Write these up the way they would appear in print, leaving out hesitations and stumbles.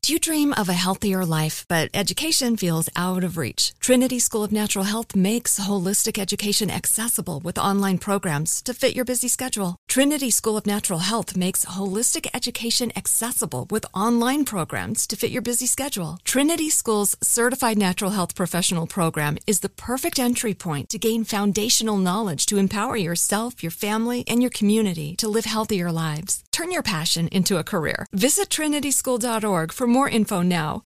Do you dream of a healthier life, but education feels out of reach? Trinity School of Natural Health makes holistic education accessible with online programs to fit your busy schedule. Trinity School of Natural Health makes holistic education accessible with online programs to fit your busy schedule. Trinity School's Certified Natural Health Professional Program is the perfect entry point to gain foundational knowledge to empower yourself, your family, and your community to live healthier lives. Turn your passion into a career. Visit trinityschool.org for more info now.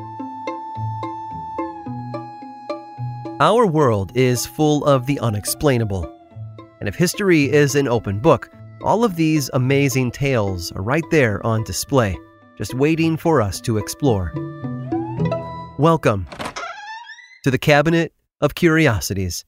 Our world is full of the unexplainable. And if history is an open book, all of these amazing tales are right there on display, just waiting for us to explore. Welcome to the Cabinet of Curiosities.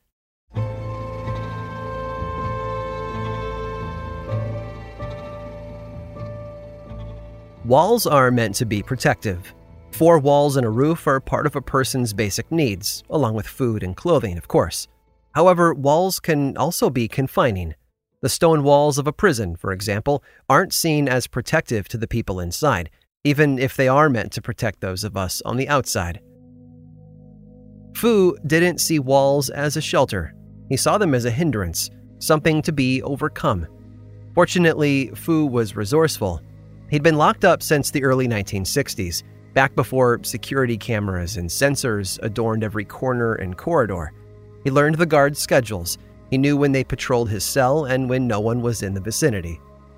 Walls are meant to be protective. 4 walls and a roof are part of a person's basic needs, along with food and clothing, of course. However, walls can also be confining. The stone walls of a prison, for example, aren't seen as protective to the people inside, even if they are meant to protect those of us on the outside. Fu didn't see walls as a shelter. He saw them as a hindrance, something to be overcome. Fortunately, Fu was resourceful. He'd been locked up since the early 1960s, back before security cameras and sensors adorned every corner and corridor. He learned the guards' schedules. He knew when they patrolled his cell and when no one was in the vicinity.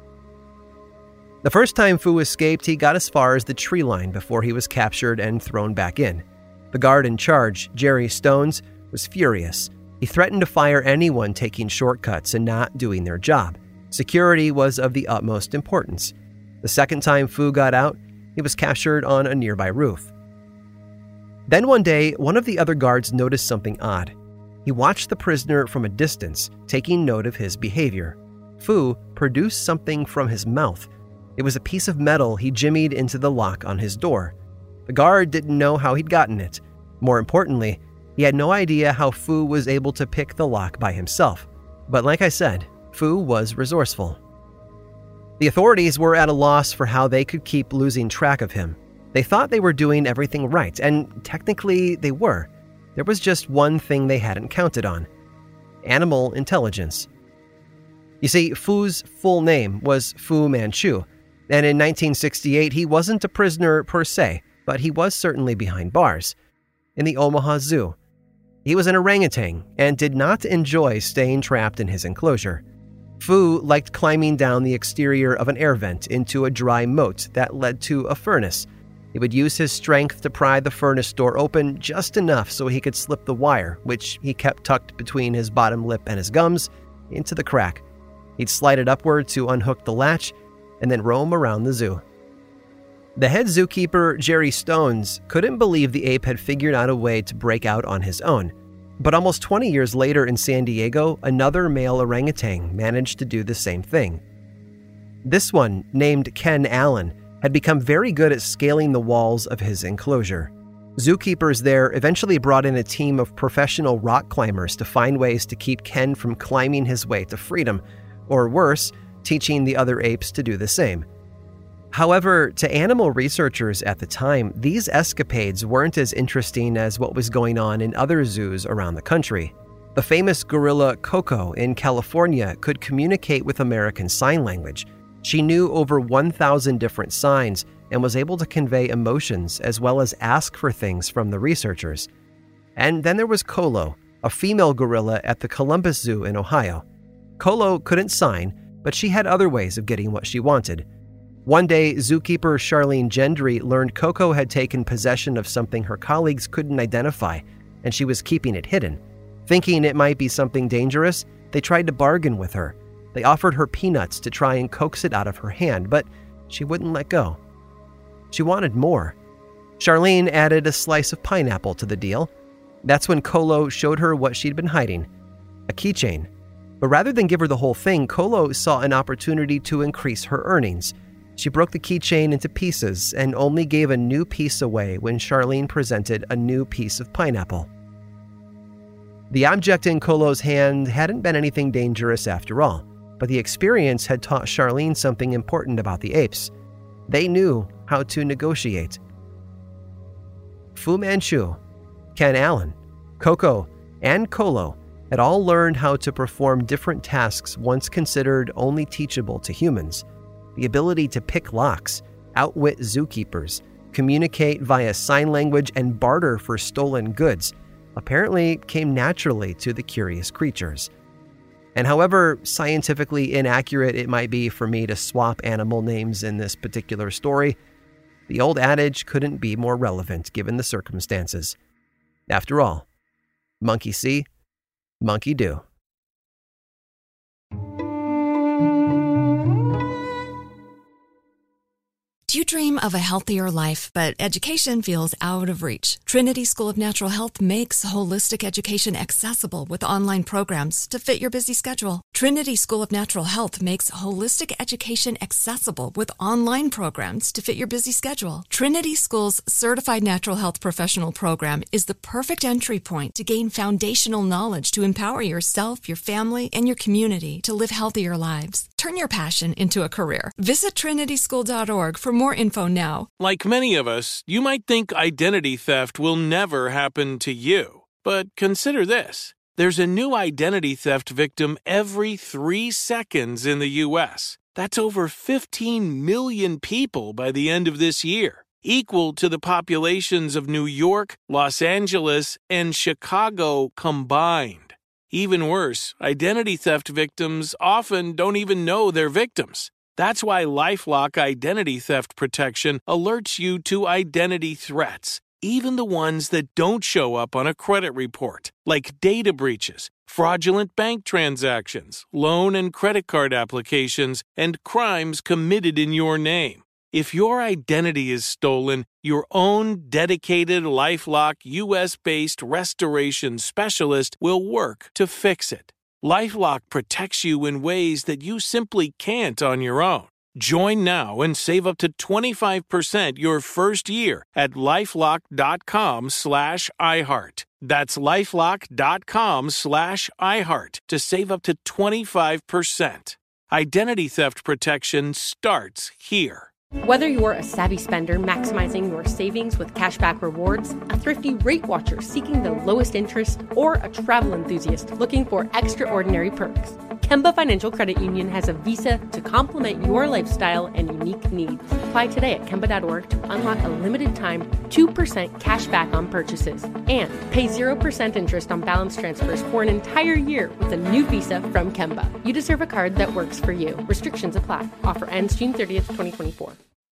The first time Fu escaped, he got as far as the tree line before he was captured and thrown back in. The guard in charge, Jerry Stones, was furious. He threatened to fire anyone taking shortcuts and not doing their job. Security was of the utmost importance. The second time Fu got out, he was captured on a nearby roof. Then one day, one of the other guards noticed something odd. He watched the prisoner from a distance, taking note of his behavior. Fu produced something from his mouth. It was a piece of metal he jimmied into the lock on his door. The guard didn't know how he'd gotten it. More importantly, he had no idea how Fu was able to pick the lock by himself. But like I said, Fu was resourceful. The authorities were at a loss for how they could keep losing track of him. They thought they were doing everything right, and technically they were. There was just one thing they hadn't counted on: animal intelligence. You see, Fu's full name was Fu Manchu, and in 1968 he wasn't a prisoner per se, but he was certainly behind bars, in the Omaha Zoo. He was an orangutan and did not enjoy staying trapped in his enclosure. Fu liked climbing down the exterior of an air vent into a dry moat that led to a furnace. He would use his strength to pry the furnace door open just enough so he could slip the wire, which he kept tucked between his bottom lip and his gums, into the crack. He'd slide it upward to unhook the latch and then roam around the zoo. The head zookeeper, Jerry Stones, couldn't believe the ape had figured out a way to break out on his own. But almost 20 years later in San Diego, another male orangutan managed to do the same thing. This one, named Ken Allen, had become very good at scaling the walls of his enclosure. Zookeepers there eventually brought in a team of professional rock climbers to find ways to keep Ken from climbing his way to freedom, or worse, teaching the other apes to do the same. However, to animal researchers at the time, these escapades weren't as interesting as what was going on in other zoos around the country. The famous gorilla Coco in California could communicate with American Sign Language. She knew over 1,000 different signs and was able to convey emotions as well as ask for things from the researchers. And then there was Colo, a female gorilla at the Columbus Zoo in Ohio. Colo couldn't sign, but she had other ways of getting what she wanted. One day, zookeeper Charlene Gendry learned Coco had taken possession of something her colleagues couldn't identify, and she was keeping it hidden. Thinking it might be something dangerous, they tried to bargain with her. They offered her peanuts to try and coax it out of her hand, but she wouldn't let go. She wanted more. Charlene added a slice of pineapple to the deal. That's when Colo showed her what she'd been hiding: a keychain. But rather than give her the whole thing, Colo saw an opportunity to increase her earnings. She broke the keychain into pieces and only gave a new piece away when Charlene presented a new piece of pineapple. The object in Colo's hand hadn't been anything dangerous after all, but the experience had taught Charlene something important about the apes. They knew how to negotiate. Fu Manchu, Ken Allen, Coco, and Kolo had all learned how to perform different tasks once considered only teachable to humans. The ability to pick locks, outwit zookeepers, communicate via sign language, and barter for stolen goods apparently came naturally to the curious creatures. And however scientifically inaccurate it might be for me to swap animal names in this particular story, the old adage couldn't be more relevant given the circumstances. After all, monkey see, monkey do. Do you dream of a healthier life, but education feels out of reach? Trinity School of Natural Health makes holistic education accessible with online programs to fit your busy schedule. Trinity School of Natural Health makes holistic education accessible with online programs to fit your busy schedule. Trinity School's Certified Natural Health Professional Program is the perfect entry point to gain foundational knowledge to empower yourself, your family, and your community to live healthier lives. Turn your passion into a career. Visit trinityschool.org for more info now. Like many of us, you might think identity theft will never happen to you. But consider this. There's a new identity theft victim every 3 seconds in the U.S. That's over 15 million people by the end of this year, equal to the populations of New York, Los Angeles, and Chicago combined. Even worse, identity theft victims often don't even know they're victims. That's why LifeLock Identity Theft Protection alerts you to identity threats, even the ones that don't show up on a credit report, like data breaches, fraudulent bank transactions, loan and credit card applications, and crimes committed in your name. If your identity is stolen, your own dedicated LifeLock US-based restoration specialist will work to fix it. LifeLock protects you in ways that you simply can't on your own. Join now and save up to 25% your first year at LifeLock.com/iHeart. That's LifeLock.com/iHeart to save up to 25%. Identity theft protection starts here. Whether you're a savvy spender maximizing your savings with cashback rewards, a thrifty rate watcher seeking the lowest interest, or a travel enthusiast looking for extraordinary perks, Kemba Financial Credit Union has a visa to complement your lifestyle and unique needs. Apply today at Kemba.org to unlock a limited-time 2% cash back on purchases and pay 0% interest on balance transfers for an entire year with a new visa from Kemba. You deserve a card that works for you. Restrictions apply. Offer ends June 30th, 2024.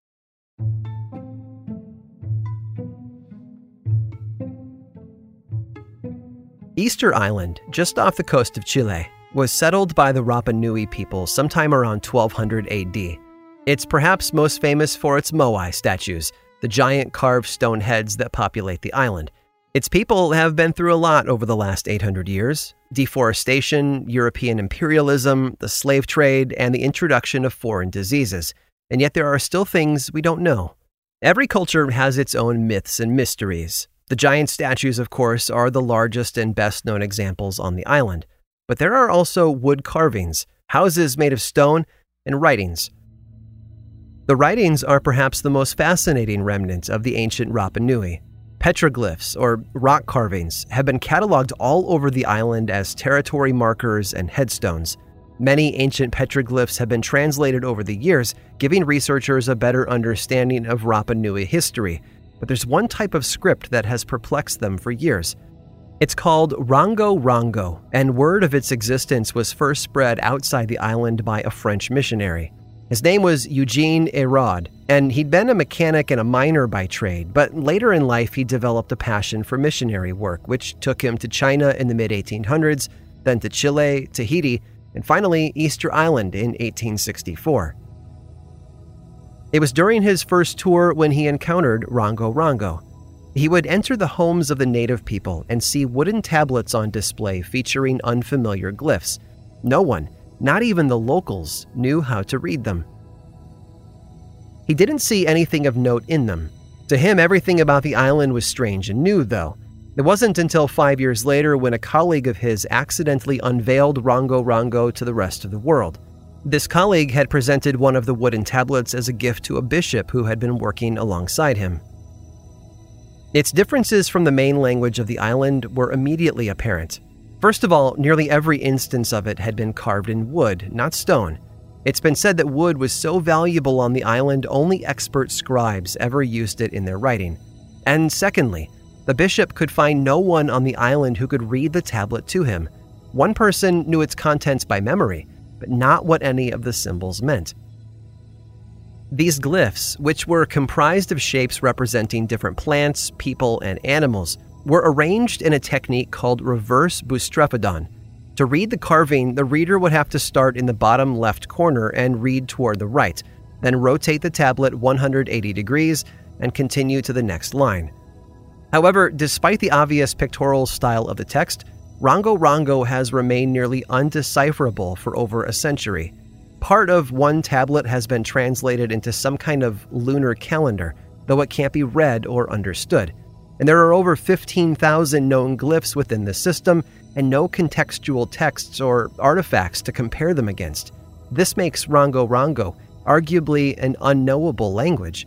Easter Island, just off the coast of Chile, was settled by the Rapa Nui people sometime around 1200 AD. It's perhaps most famous for its moai statues, the giant carved stone heads that populate the island. Its people have been through a lot over the last 800 years: deforestation, European imperialism, the slave trade, and the introduction of foreign diseases. And yet there are still things we don't know. Every culture has its own myths and mysteries. The giant statues, of course, are the largest and best-known examples on the island. But there are also wood carvings, houses made of stone, and writings. The writings are perhaps the most fascinating remnant of the ancient Rapa Nui. Petroglyphs, or rock carvings, have been cataloged all over the island as territory markers and headstones. Many ancient petroglyphs have been translated over the years, giving researchers a better understanding of Rapa Nui history. But there's one type of script that has perplexed them for years. It's called Rongo Rongo, and word of its existence was first spread outside the island by a French missionary. His name was Eugene Hérode, and he'd been a mechanic and a miner by trade, but later in life he developed a passion for missionary work, which took him to China in the mid-1800s, then to Chile, Tahiti, and finally Easter Island in 1864. It was during his first tour when he encountered Rongo Rongo. He would enter the homes of the native people and see wooden tablets on display featuring unfamiliar glyphs. No one, not even the locals, knew how to read them. He didn't see anything of note in them. To him, everything about the island was strange and new, though. It wasn't until 5 years later when a colleague of his accidentally unveiled Rongo Rongo to the rest of the world. This colleague had presented one of the wooden tablets as a gift to a bishop who had been working alongside him. Its differences from the main language of the island were immediately apparent. First of all, nearly every instance of it had been carved in wood, not stone. It's been said that wood was so valuable on the island only expert scribes ever used it in their writing. And secondly, the bishop could find no one on the island who could read the tablet to him. One person knew its contents by memory, but not what any of the symbols meant. These glyphs, which were comprised of shapes representing different plants, people, and animals, were arranged in a technique called reverse boustrophedon. To read the carving, the reader would have to start in the bottom left corner and read toward the right, then rotate the tablet 180 degrees and continue to the next line. However, despite the obvious pictorial style of the text, Rongo Rongo has remained nearly undecipherable for over a century. Part of one tablet has been translated into some kind of lunar calendar, though it can't be read or understood. And there are over 15,000 known glyphs within the system and no contextual texts or artifacts to compare them against. This makes Rongo Rongo arguably an unknowable language.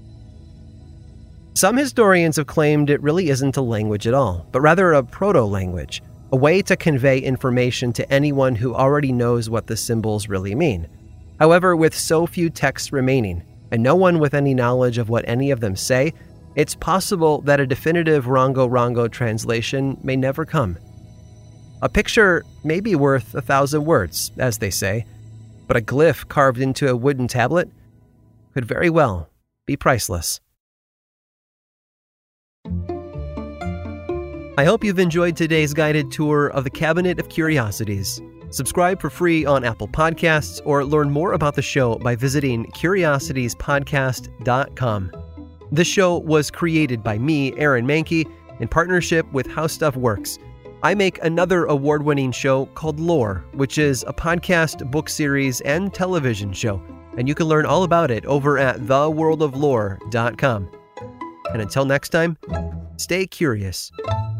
Some historians have claimed it really isn't a language at all, but rather a proto-language, a way to convey information to anyone who already knows what the symbols really mean. However, with so few texts remaining, and no one with any knowledge of what any of them say, it's possible that a definitive Rongo Rongo translation may never come. A picture may be worth 1,000 words, as they say, but a glyph carved into a wooden tablet could very well be priceless. I hope you've enjoyed today's guided tour of the Cabinet of Curiosities. Subscribe for free on Apple Podcasts or learn more about the show by visiting curiositiespodcast.com. This show was created by me, Aaron Mahnke, in partnership with How Stuff Works. I make another award-winning show called Lore, which is a podcast, book series, and television show, and you can learn all about it over at theworldoflore.com. And until next time, stay curious.